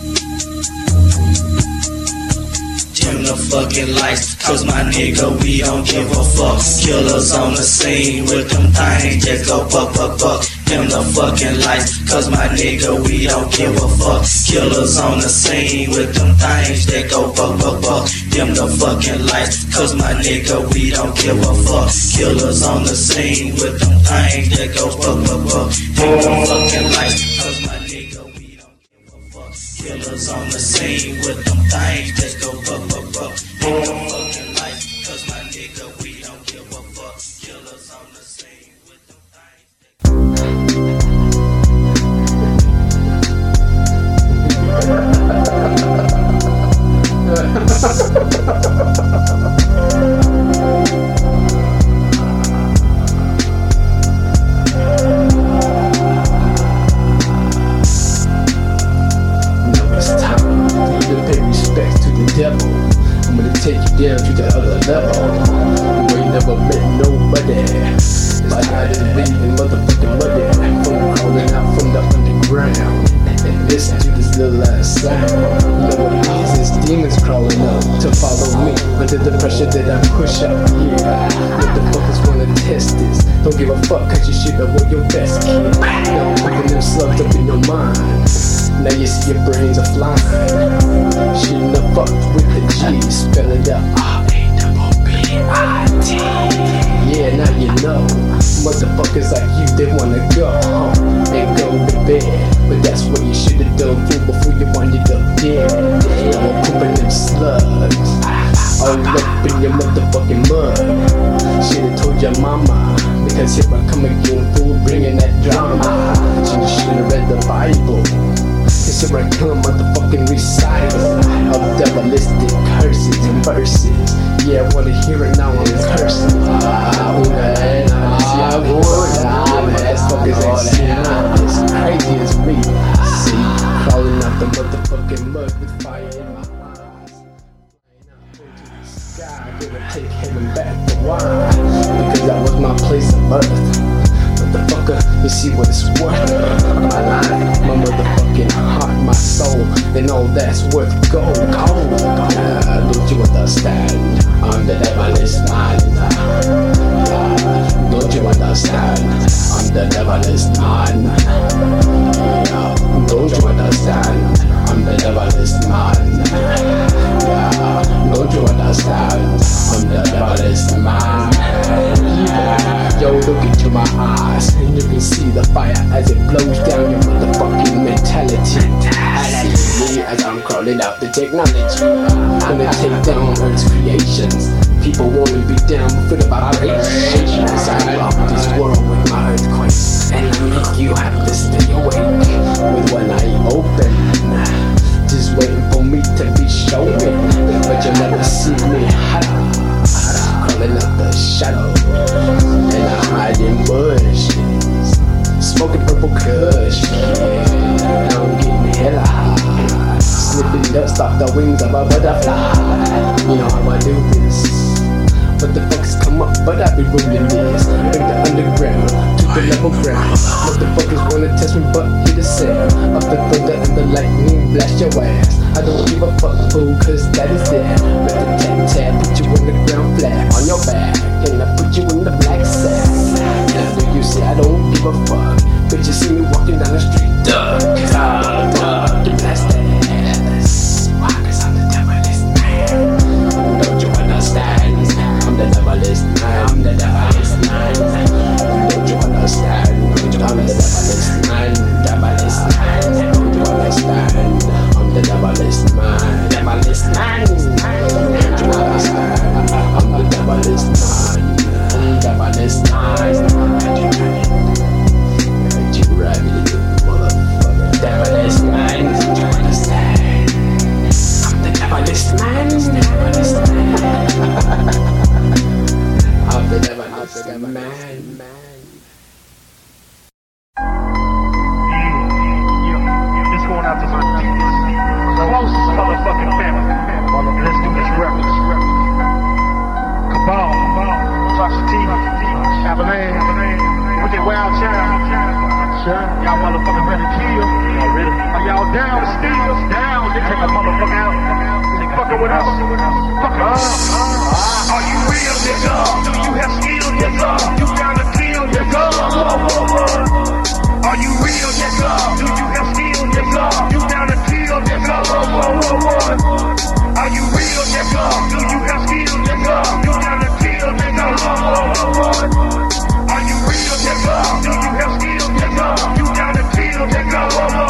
Dim the fucking lights, cause my nigga, we don't give a fuck. Killers on the scene with them things, just go fuck, fuck, fuck. Dim the fucking lights, cause my nigga, we don't give a fuck. Killers on the scene with them things, that go fuck, fuck, fuck. Dim the fucking lights, cause my nigga, we don't give a fuck. Killers on the scene with them things, that go fuck, fuck, fuck. Dim the fucking lights, cause my nigga, we don't give a fuck. Killers on the scene with them things, that go fuck, fuck, fuck. Dim the fucking lights, cause my nigga, we don't give a fuck. Killers on the scene with them Now it's time to pay respects to the devil. I'm gonna take you down to the other level, where you never met nobody. My night is bleeding motherfucking muddy, from crawling out from the underground. Listen to this little ass sound. You know what it is? It's demons crawling up to follow me under the pressure that I push up. Yeah, what the fuckers wanna test this? Don't give a fuck, cause you should have wore your best, kid. Now I'm putting them slugs up in your mind. Now you see your brains are flying. Shouldn't have fucked with the G, spell it out R A double B I T. Yeah, now you know. Motherfuckers like you, they wanna go home and go to bed, but that's what you should've done, fool, before you winded up dead. Now I'm pooping them slugs all up in your motherfucking mud. Should've told your mama, because here I come again, fool, bringing that drama. She should've read the Bible, cause here I come, motherfucking recital of devilistic curses and verses. Yeah, I wanna hear it now, I'm cursing. Ah, man, I would, ah, motherfuckers ain't seen nothing as crazy as me. See, crawling out the motherfucking mud with fire in my eyes. Flying out into the sky, gonna take heaven back for why? Because that was my place of birth. Motherfucker, you see what it's worth. My life, my motherfucking heart, my soul, and all that's worth gold, gold. Uh, don't you understand? I'm the devil's man. Uh, don't you understand? I'm the devil's man. Yeah, don't you understand? I'm the devil's man. Yeah, don't you understand? I'm the devil's man. look into my eyes, and you can see the fire as it blows down your motherfucking mentality. I see me as I'm crawling out the technology. I'm gonna take down Earth's creations. People wanna be down with the vibrations. I rock this world with my earthquakes, and I make you have to stay awake with one eye open, just waiting for me to be showing. But you'll never see me crawling up the shadow, and I hide in bushes, smoking purple kush. Yeah, I'm getting hella high, slipping dust off the wings of a butterfly. You know how I do this. But the fucks come up, but I be ruling this. Bring the underground to the level ground. Motherfuckers wanna test me, but hit the sound of the thunder and the lightning blast your ass. I don't give a fuck, fool, cause that is there. With the tap tap, put you in the ground flat on your back, and I put you in the black sack. Now do you see I don't give a fuck? But you see me walking down the street, duh, duh, duh, you blast that ass. Why? Cause I'm the devilest man. Don't you understand? I'm the devilest man, I'm the devilest man. Don't you understand? I'm the devilest man, devilest man. Don't you understand? I'm the devilest man, devilest man. Don't you understand? I'm the devilest man, devilest man. Don't you rabbit, motherfucker, devilest man. Don't you understand? I'm the devilest man, devilest man. I'm the devilest man, man. This going out to my deepest, closest motherfucking family. Let's do this record. Cabal, Sasha T, Avalanche, with that wild child. Sure. Y'all motherfucking ready to kill? Y'all ready? Are y'all down to steal? Down. They take a motherfucker out. They fucking with us. Fuck us. Are you real, nigga? Do you have skill, nigga? You down to kill, nigga? Are you real, nigga? Do you have skill, nigga? You down to kill, nigga? Are you real, nigga? Do you have skill, nigga? You down to kill, nigga? Are you real, nigga? Do you have skill, nigga? You down to kill, nigga?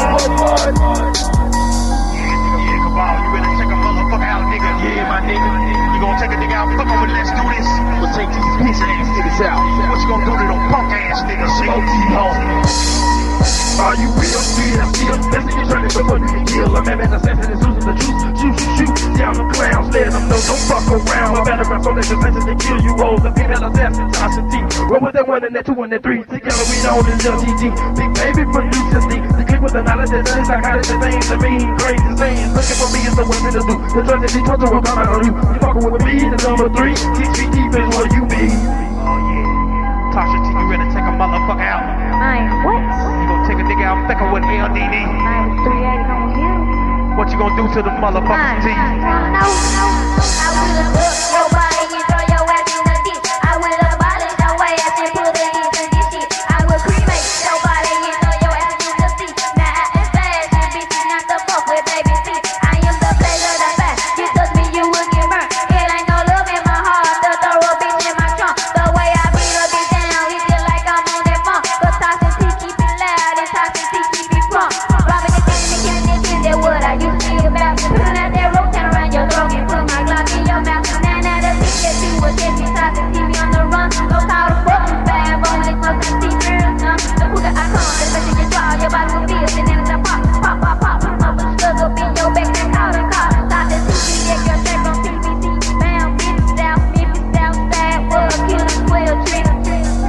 Yeah, come on, you ready to take a motherfucker out, nigga? Yeah, my nigga. You gonna take a nigga out, fuck over, let's do this. We'll take these piece ass niggas out. What you gonna do to them punk ass niggas? Smoke these hoes. Are you real? Do you have skill? Let's see you turn it before you can kill. A man, man, assassin is losing the juice. Shoot, shoot, shoot. Down the clowns, let them know, don't fuck around. My better rap so they just listen to kill you hoes. The female assassin, Tasha T. Roll with that one and that two and that three. Together we know this L T G. Big baby produces the The click with the knowledge that is like how this thing to mean. Crazy saying, looking for me is the weapon to do. The trust that he told you will come out on you. You fucking with me, the number three. Six feet deep is what you be. Oh yeah. Tasha T, you ready to take a motherfucker out? Nine, what? You gonna take a nigga out fucking with L D D? Nine, three, eight, on him. What you gonna do to the motherfucking T? No, no, no. I will put your body and throw your ass in the ditch. I will abolish your ass and put it into this shit. I will cremate your body and throw your ass in the sea. Now I am fast and bitches not the fuck with baby feet. I am the pleasure that fast. You touch me, you will get burned. It ain't no love in my heart to throw a bitch in my trunk. The way I beat a bitch down, it feel like I'm on that funk. But Tasha T keep it loud and Tasha T keep it crunk. Robbing the candy, killing this shit, that what I used to be about. Pulling out that rope, turn around your throat and put my Glock in your mouth. Nine out of ten that you will get me. Tasha T me on the run. Go call the fuck bad, rolling this fucking T real numb. The hooker I come, especially your jaw, your body will feel. And then it's a pop, pop, pop, pop. Pop a slug up in your back, then call the car. Tasha T, get your check on T V C. Bound, bitch, south, Memphis, south side, world, killing twelve tricks.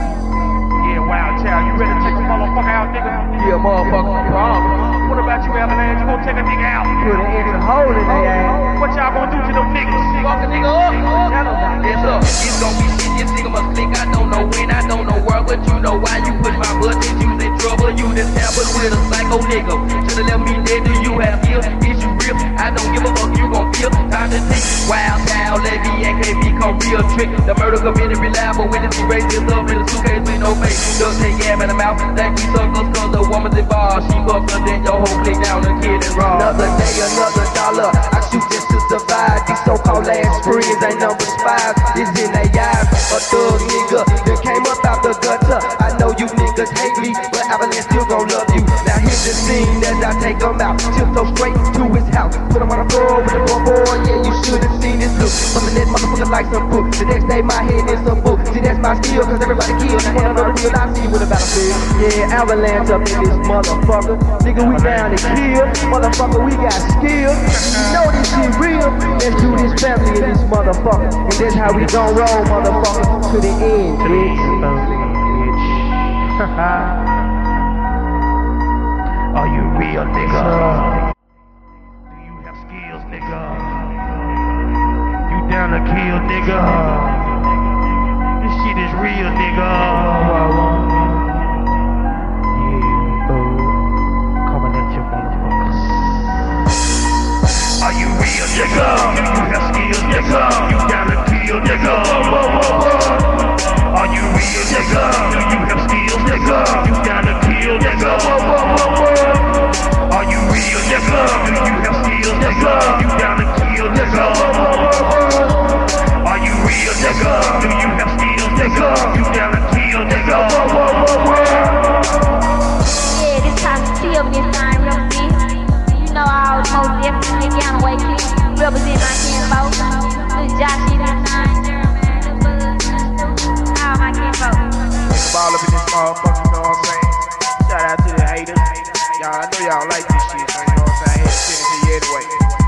Yeah, wild child, you ready to take a motherfucker out, nigga? Yeah, motherfucker, problem. What about you, Avalanche? You gonna take a nigga out? Put an extra hole in their ass. What y'all gonna do to them niggas? Fuck a nigga up. Yes, up. It's gonna be shit. This nigga must think I don't know when, I don't know where, but you know why you put my buttons. You in trouble. You done tampered with a psycho nigga. Should've left me dead. Do you have skill? Is you real? I don't give a fuck. You gon' feel. Time to take wild child. Let me and can't become real trick. The murder committed reliable witness. He raised his up in a suitcase with no face. Just take yam in the mouth. Thank you suckers, cause the woman's involved. She fucked her, then your whole click down the kid and raw. Another day, another dollar. I shoot just to survive. These so-called last friends ain't number five. It's in their eyes. A thug nigga that came up out the gut hate me, but Avalanche still gon' love you. Now here's the scene as I take them out. Tiptoe straight to his house. Put him on the floor with a boy, boy, yeah, you should have seen this look. Something that motherfucker like some book. The next day my head is some book. See, that's my skill, cause everybody killed. Now hell no, the real I see with a battlefield. Yeah, Avalanche up in this motherfucker. Nigga, we down to kill. Motherfucker, we got skill. You know this shit real. Let's do this family in this motherfucker. And that's how we gon' roll, motherfucker, to the end, bitch. Are you real, nigga? Do you have skills, nigga? You down to kill, nigga? This shit is real, nigga. Yeah, boo. Coming at you, motherfuckers. Are you real, nigga? Do you have skills, nigga? You down to kill, nigga? Are you real, nigga? Do you have skills, nigga? You down to kill, nigga? Are you real, nigga? Do you have skills, nigga? You down to kill, nigga? Are you real, nigga? Do you have skills, nigga? You down to kill, nigga? Yeah, this time to chill this time, represent. You know I was most definitely down the way, kid. Represent my kinfolk. This Josh in this time, all my kinfolk. Ball up in this motherfucker, you know what I'm saying? Shout out to the haters. Y'all, I know y'all like this shit, so you know what I'm saying? I had to send it to you anyway.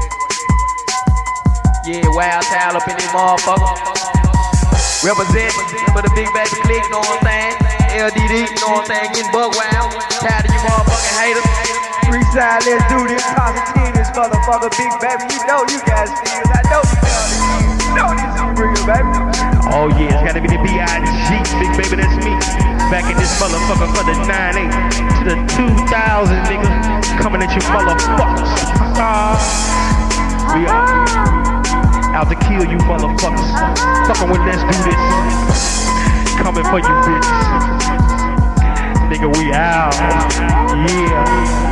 Yeah, Wild Child up in this motherfucker. Represent for the big baby click, you know what I'm saying? L D D, you know what I'm saying? Getting buck wild. Tired of you motherfucking haters. Freestyle, let's do this. Positive, this motherfucker, big baby. You know you guys feel. I know you guys feel. You know this is real, baby. Oh yeah, it's gotta be the B I G, big baby, that's me. Back in this motherfucker for the nine eight to the two thousand, nigga. Coming at you motherfuckers. We are out to kill you motherfuckers. Fucking with let's do this. Coming for you bitches. Nigga, we out. Yeah.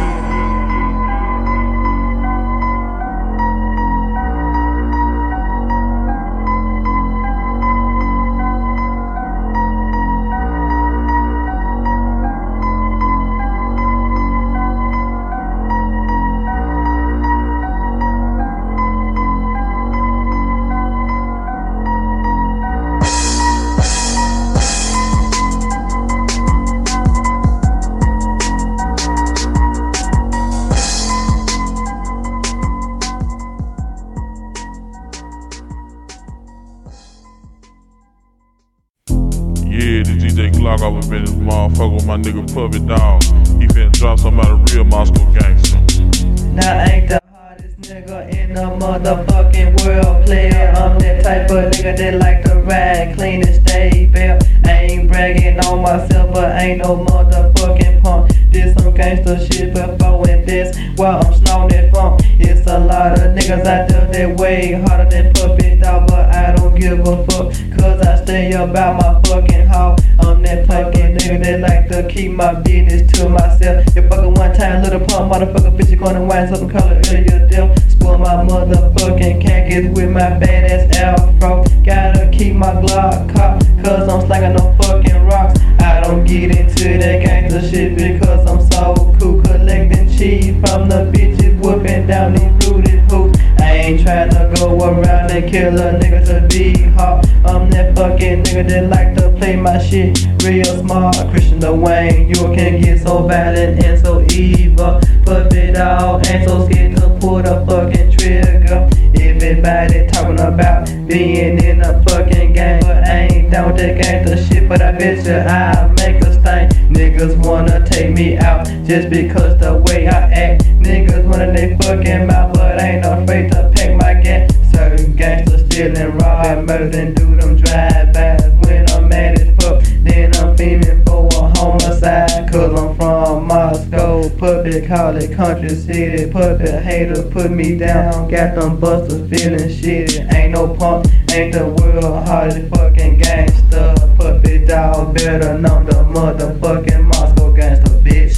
Glock off up in this motherfucker with my nigga Puppy Dog. He finna drop somebody real Moscow gangster. Now I ain't the hottest nigga in the motherfucking world, player. I'm that type of nigga that like to ride clean and stay fair. I ain't bragging on myself, but ain't no motherfucking punk. This some gangster shit before and this where I'm snorting from. It's a lot of niggas out there that way harder than Puppy Dog, but I don't give a fuck, cause I stay about my fucking hall. I'm that fucking nigga that like to keep my business to myself. You fucking one time, little pump, motherfucker, bitch, you gonna wind something color early your death. Spoil my motherfucking khakis with my badass afro. Gotta keep my Glock cop, cause I'm slanging no fucking rocks. I don't get into that gangster shit because I'm so cool. Collecting cheese from the bitches, whooping down these rooted hoops. I ain't tryna go around and kill a nigga to be hot. I'm that fucking nigga that like to play my shit real smart. Christian Dwayne, you can get so violent and so evil. Puppy Dog ain't so scared to pull the fucking trigger. Everybody talking about being in a fucking gang, but I ain't down with that gangster shit. But I bet you I'll make a stain. Niggas wanna take me out just because the way I act. Niggas wanna they fucking mouth, but I ain't afraid to pack my gas. Certain gangsters stealing, robbing, murdering, do them drive-bys. When I'm mad as fuck, then I'm feeling for a homicide. Cause I'm from Moscow, Puppy call it country city. Puppy haters put me down, got them busters feeling shitty. Ain't no punk, ain't the world hardest fucking gangster. Puppy Dog better known the motherfucking Moscow gangster, bitch.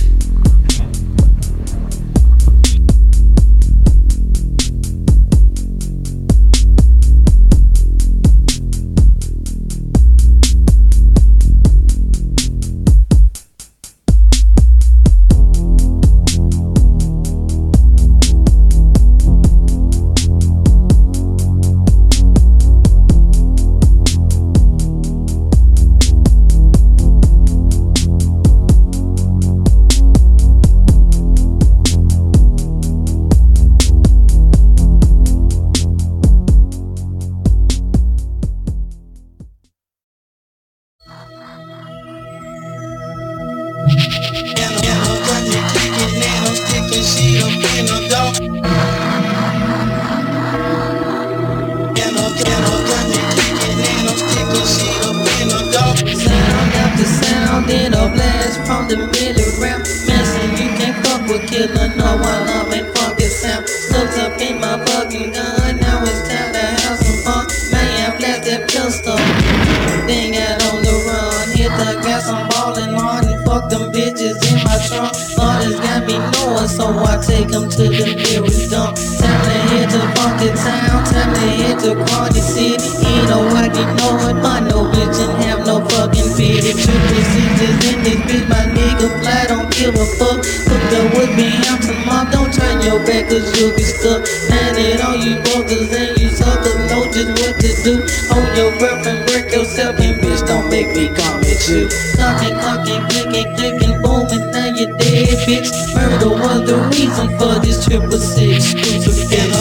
Sound after sound in a blast from the milligram. Messing, you can't fuck with Killer, no one love and funky sound. Slipped up in my fucking gun, now it's time to have some fun. Man, blast that pistol, then got on the run. Hit the gas, I'm ballin' hard and fuck them bitches in my trunk. Lord has got me knowing, so I take them to the nearest dump. Time to hit the funky town, time to hit the Cardi City. You know what, you know it, but no bitch and have no fucking pity. Triple sixes in this bitch, my nigga fly, don't give a fuck. Cook the wood, be Hampton Mom, don't turn your back cause you'll be stuck. Land it on you bogus and you suckers know just what to do. Hold your breath and break yourself and bitch, don't make me come at you. Clocking, clocking, clicking, clicking, booming, now you're dead, bitch. Murder was the reason for this triple six crucifix.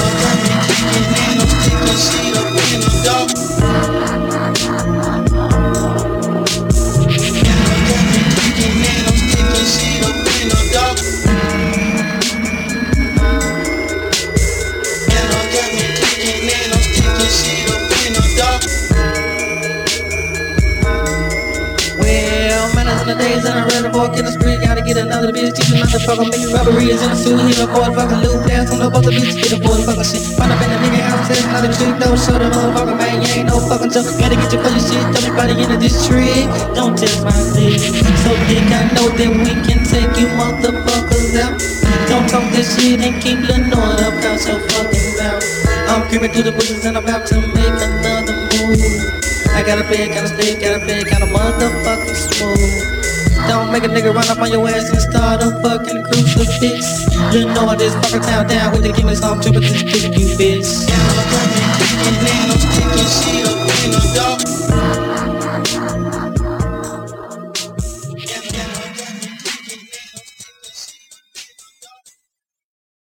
The days and I ran a walk in the street, gotta get another bitch, teach another fucker, make robberies in the suit, hit a boy, fucking loop, dance on the other bitch, get a boy, fucking shit. Run up in the nigga house, says another trick, don't show the motherfucker, man, you ain't no fucking joke. Gotta get your fucking shit, everybody into this trick, don't test my dick. So dick, I know that we can take you motherfuckers out. Don't talk this shit and keep Lenore up out your fucking mouth. I'm creeping through the bushes and I'm about to make another move. I got a bed, got a stick, got a bed, got a motherfucking smooth. Don't make a nigga run up on your ass and start a fucking crucifix. You know this fucking town down with the king of some triple to kick you, bitch.